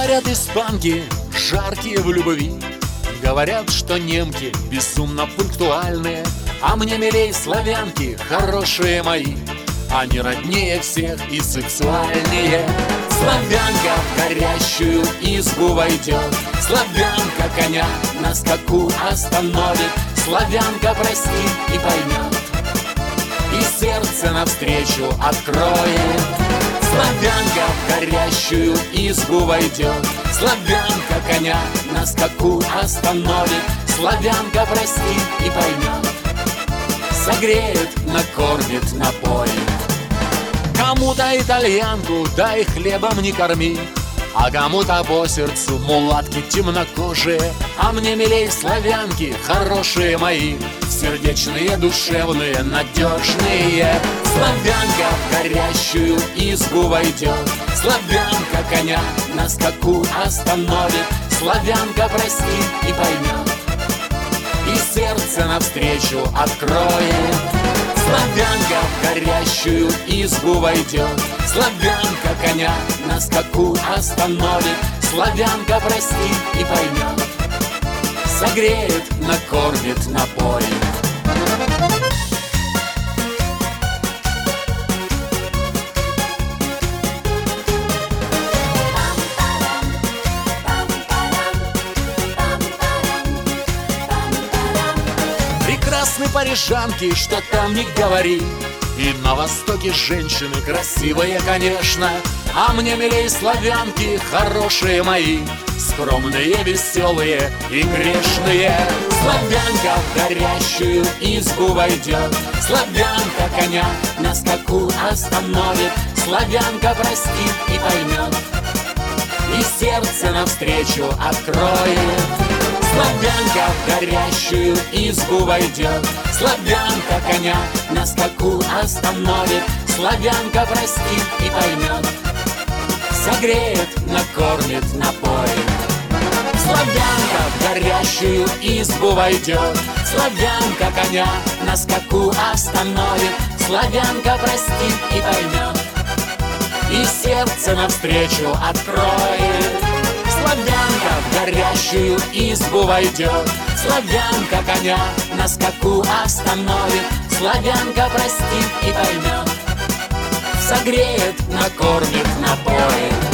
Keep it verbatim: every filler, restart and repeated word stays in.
Говорят, испанки жаркие в любви, говорят, что немки безумно пунктуальные, а мне милей славянки, хорошие мои. Они роднее всех и сексуальнее. Славянка в горящую избу войдет, славянка коня на скаку остановит, славянка простит и поймет, и сердце навстречу откроет. Славянка в горящую избу войдет, славянка коня на скаку остановит, славянка простит и поймет, согреет, накормит, напоит. Кому-то итальянку дай хлебом не корми, а кому-то по сердцу мулатки темнокожие, а мне милей славянки, хорошие мои, сердечные, душевные, надежные. Славянка в горящую избу войдет, славянка коня на скаку остановит, славянка простит и поймет, и сердце навстречу откроет. Славянка в горящую избу войдет, славянка коня на скаку остановит, славянка простит и поймет, согреет, накормит, напоит. Прекрасны парижанки, что там не говори, и на востоке женщины красивые, конечно, а мне милей славянки, хорошие мои, скромные, веселые и грешные. Славянка в горящую избу войдет, славянка коня на скаку остановит, славянка простит и поймет, и сердце навстречу откроет. Славянка в горящую избу войдет, славянка коня на скаку остановит, славянка простит и поймет, согреет, накормит, напоит. Славянка в горящую избу войдет, славянка коня на скаку остановит, славянка простит и поймет, и сердце навстречу откроет. Славянка в горящую избу войдет, славянка коня на скаку остановит, славянка простит и поймет, согреет, накормит, напоит.